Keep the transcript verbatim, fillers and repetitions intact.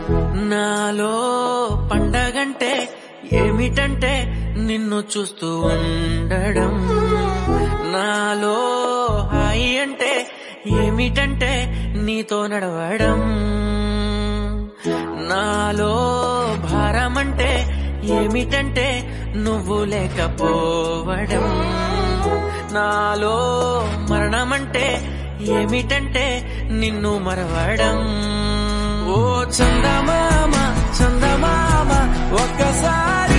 నాలో పండగంటే ఏమిటంటే నిన్ను చూస్తూ ఉండడం, నాలో హాయి అంటే ఏమిటంటే నీతో నడవడం, నాలో భారం అంటే ఏమిటంటే నువ్వు లేకపోవడం, నాలో మరణమంటే ఏమిటంటే నిన్ను మరవడం. ఓ చందమామ చందమామ ఒక్కసారి